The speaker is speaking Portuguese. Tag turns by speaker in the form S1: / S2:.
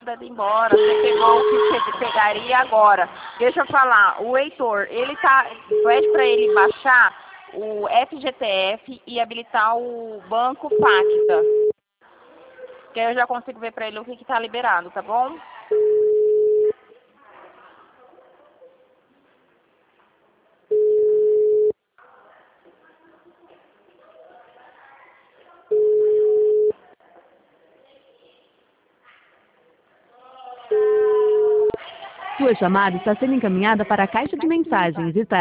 S1: mandado embora, você pegou o que você pegaria agora. Deixa eu falar, o Heitor, ele pede para ele baixar o FGTS e habilitar o Banco Pacta. Que aí eu já consigo ver para ele o que tá liberado, tá bom?
S2: Sua chamada está sendo encaminhada para a caixa de mensagens e